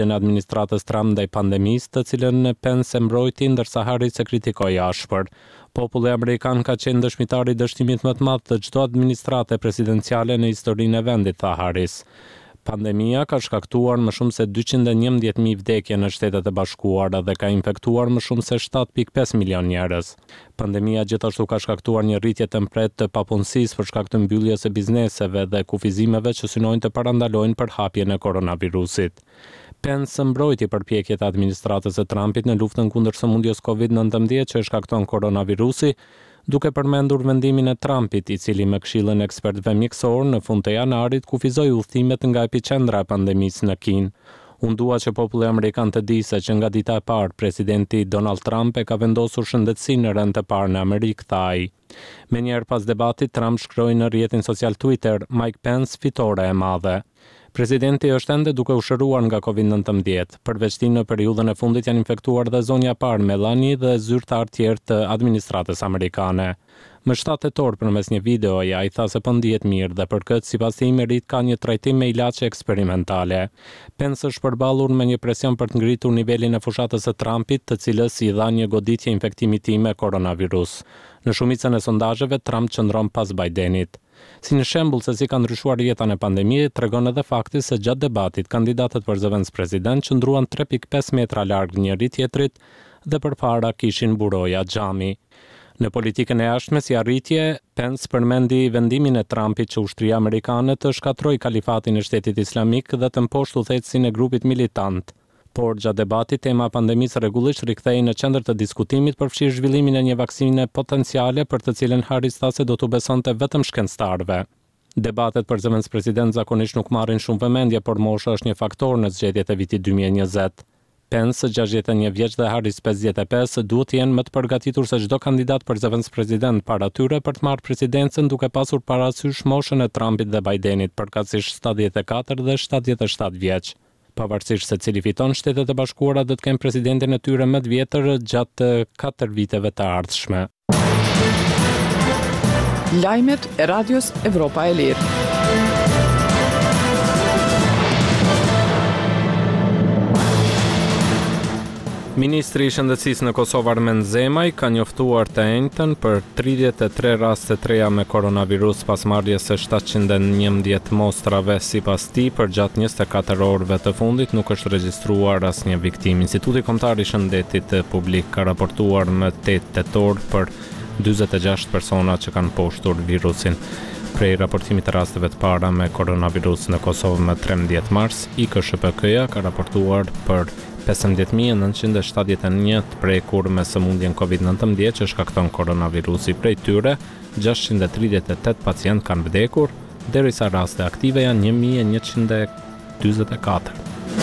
në administratës Trump ndaj pandemisë, të cilën Pence e mbrojti ndërsa Harris e kritikoi ashpër. Populli amerikan ka qenë dëshmitari i dështimit më të madh të çdo administrate presidenciale në historinë e vendit, tha Harris. Pandemia ka shkaktuar më shumë se 211.000 vdekje në Shtetet e Bashkuara dhe ka infektuar më shumë se 7.5 milion njerëz. Pandemia gjithashtu ka shkaktuar një rritje tempret të papunësisë për shkak të mbylljes së bizneseve dhe kufizimeve që synojnë të parandalojnë përhapjen e koronavirusit. Pence mbrojti përpjekjet e administratës së Trumpit në luftën kundër sëmundjes COVID-19 që e shkakton koronavirusi, duke përmendur vendimin e Trumpit, i cili me këshillën e ekspertëve mjekësor në fund të janarit kufizoi udhëtimet nga epiqendra e pandemisë në Kinë. Unë dua që populli amerikan të di se që nga dita e parë, presidenti Donald Trump e ka vendosur shëndetësinë në rend të parë në Amerikë, tha ai. Menjëherë pas debatit, Trump shkroi në rrjetin social Twitter, Mike Pence fitore e madhe. Presidenti është ende duke u shëruar nga COVID-19. Përveç tij në periudhën e fundit janë infektuar dhe zonja parë Melania dhe zyrtar tjerë të administratës amerikane. Më 7 tetor përmes një videoje ai tha se po ndihet mirë dhe për këtë sipas tij merit ka një trajtim me ilaçe eksperimentale. Pence është përballur me një presion për të ngritur nivelin e fushatës së Trumpit, të cilës i dha një goditje infektimi i tij me koronavirus. Në shumicën e sondazheve Trump qëndron pas Bidenit. Si një shembull se si ka ndryshuar jeta në pandemi, tregon edhe fakti se gjatë debatit kandidatët për zëvendës president qëndruan 3.5 metra larg njëri tjetrit dhe përpara kishin buroja xhami. Në politikën e jashtme si arritje, Pence përmendi vendimin e Trumpit që ushtria amerikane të shkatroj kalifatin e Shtetit Islamik dhe të mposhtë udhëheqësin e grupit militant. Por gjatë debatit tema e pandemisë rregullisht rikthehej në qendër të diskutimit përfshir zhvillimin e një vaksine potenciale për të cilën Harris tha se do t'u besonte vetëm shkencëtarëve. Debatet për zëvendës president zakonisht nuk marrin shumë vëmendje, por mosha është një faktor në zgjedhjet e vitit 2020. Pence, 61 vjeç dhe Harris 55, duhet të jenë më të përgatitur se çdo kandidat për zëvendës president para tyre për të marrë presidencën, duke pasur parasysh moshën e Trumpit dhe Bidenit, përkatësisht 74 dhe 77 vjeç. Pavarësisht se cili fiton, Shtetet e Bashkuara do të kenë presidentin e tyre më të vjetër gjatë 4 viteve të ardhshme. Lajmet e Radios Evropa e Lirë. Ministri i Shëndetësisë në Kosovë Armen Zemaj ka njoftuar të njëjtën për 33 raste të reja me koronavirus pas marrjes së 711 mostrave. Sipas tij, për gjatë 24 orëve të fundit nuk është regjistruar asnjë viktim. Instituti Kombëtar i Shëndetit Publik ka raportuar më 8 tetor për 46 persona që kanë poshtur virusin. Prej raportimit të rasteve të para me koronavirus në Kosovë më 13 mars, IKSHPK-ja ka raportuar për 15.971 të prekur me sëmundjen COVID-19 që shkakton koronavirusi. Prej tyre, 638 pacient kanë vdekur, derisa raste aktive janë 1144.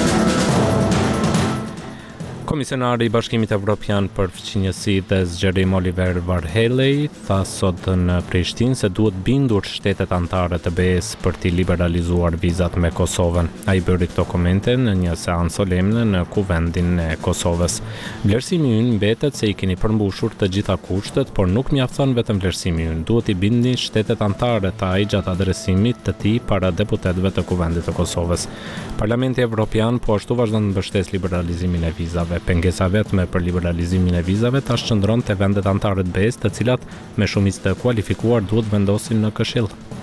Komisionari i Bashkimit Evropian për fëmijësi dhe zgjerim Oliver Varhelyi tha sot në Prishtinë se duhet bindur shtetet anëtare të BE-s për t'i liberalizuar vizat me Kosovën. Ai bëri këto komente në një seancë solemne në Kuvendin e Kosovës. Vlerësimi ynë mbetet se i keni përmbushur të gjitha kushtet, por nuk mjafton vetëm vlerësimi ynë. Duhet i bindni shtetet anëtare, tha ai gjatë adresimit të tij para deputetëve të Kuvendit të Kosovës. Parlamenti Evropian po ashtu vazhdon të mbështesë liberalizimin e vizave. Pengesa vetme për liberalizimin e vizave tash qëndron te vendet anëtare të BE-s, të cilat me shumicë të kualifikuar duhet vendosin në Këshill.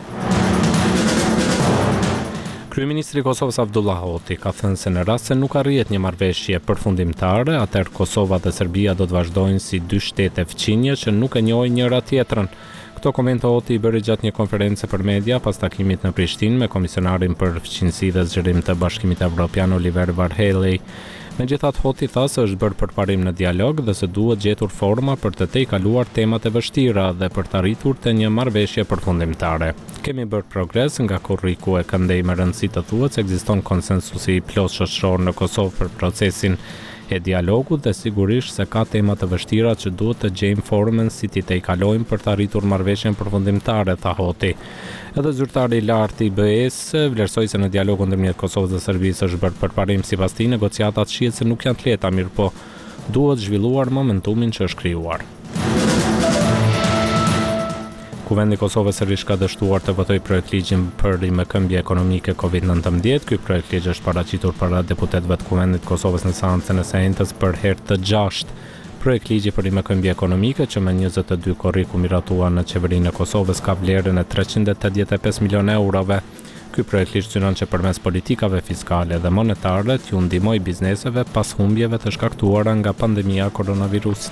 Kryeministri i Kosovës Abdullah Hoti ka thënë se në rast se nuk arrihet një marrëveshje përfundimtare, atëherë Kosova dhe Serbia do të vazhdojnë si dy shtete fqinje që nuk e njohin njëra tjetrën. Këto komente Hoti i bëri gjatë një konference për media pas takimit në Prishtinë me komisionarin për fqinësi dhe zgjerim të Bashkimit Evropian Oliver Varhelyi. Megjithatë, Hoti tha se është bërë përparim në dialog dhe se duhet gjetur forma për të tejkaluar temat e vështira dhe për të arritur të një marrëveshje përfundimtare. Kemi bërë progres nga kurriku e këndej me rëndësi të thuhet se ekziston konsensusi i plot shoqëror në Kosovë për procesin e dialogut dhe sigurisht se ka tema të vështira që duhet të gjejmë formën si t'i tejkalojmë për të arritur marrëveshjen përfundimtare, tha Hoti. Edhe zyrtari i lartë i BE-s vlerësoi se në dialogun ndërmjet Kosovës dhe Serbisë është bërë përparim. Sipas tij, negociatat shihet se nuk janë të lehta, mirë po duhet zhvilluar momentumin që është krijuar. Kuvendi i Kosovës sërish ka dështuar të votojë projekt ligjin për rimëkëmbje ekonomike COVID-19. Ky projekt ligj është paraqitur para deputetëve të Kuvendit të Kosovës në seancën e së për herë të 6. Projekt ligji për rimëkëmbje ekonomike që me 22 korriku miratua në qeverinë e Kosovës ka vlerën e 385 milionë eurove. Ky projekt ligj synon që përmes politikave fiskale dhe monetare t'ju ndihmojë bizneseve pas humbjeve të shkaktuara nga pandemia koronavirusit.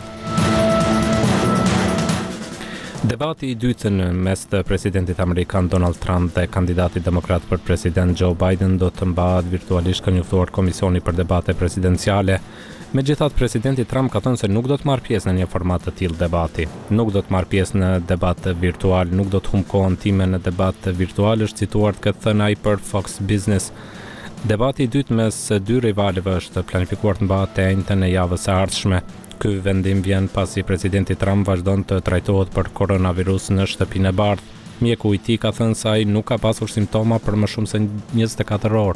Debati i dytë në mes të presidentit amerikan Donald Trump dhe kandidatit demokrat për president Joe Biden do të mbahet virtualisht ka njoftuar komisioni për debate presidenciale. Megjithatë, presidenti Trump ka thënë se nuk do të marrë pjesë në një format të tillë debati. Nuk do të marrë pjesë në debat virtual, nuk do të humb kohën time në debat virtual, është cituar këtë thënë ai për Fox Business. Debati i dytë mes dy rivalëve është planifikuar të mbahet të njëjtën e javës së ardhshme. Ky vendim vjen pasi presidenti Trump vazhdon të trajtohet për koronavirus në shtëpinë e bardhë. Mjeku i tij ka thënë se ai nuk ka pasur simptoma për më shumë se 24 orë.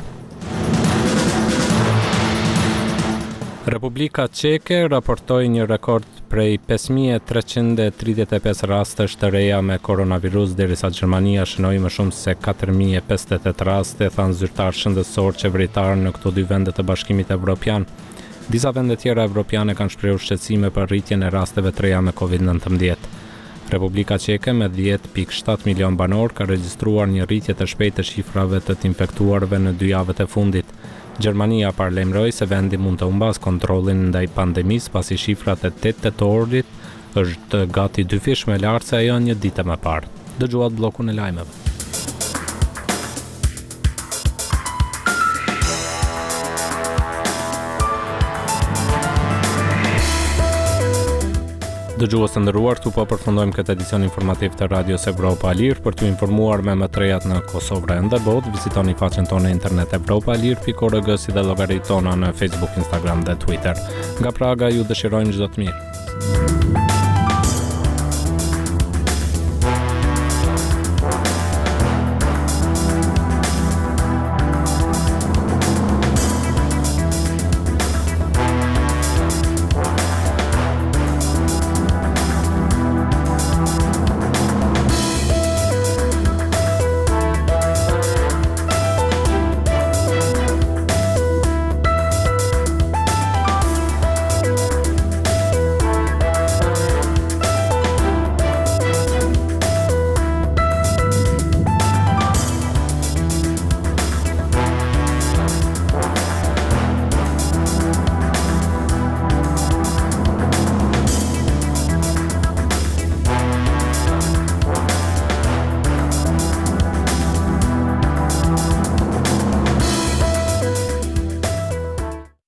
Republika Çeke raportoi një rekord prej 5335 rastesh të reja me koronavirus, derisa Gjermania shënoi më shumë se 4058 raste, thanë zyrtar shëndetësor qeveritar në këto dy vende të Bashkimit Evropian. Disa vende tjera evropiane kanë shprehur shqetësime për rritjen e rasteve të reja me COVID-19. Republika Çeke me 10.7 milion banor ka regjistruar një rritje të shpejtë të shifrave të infektuarve në 2 javët e fundit. Gjermania paralajmëroi se vendi mund të humbas kontrollin ndaj pandemisë pasi shifrat e 8 tetorit është gati 2 fish më lart se ajo një ditë më parë. Dëgjuat bllokun e lajmeve. Dëgjues të nderuar, këtu po përfundojmë këtë edicion informativ të Radios Evropa Alir. Për t'ju informuar me më të rejat në Kosovë dhe në botë, vizitoni faqen tonë në internet evropaalir.org si dhe llogaritë tona në Facebook, Instagram dhe Twitter. Nga Praga ju dëshirojmë çdo të mirë.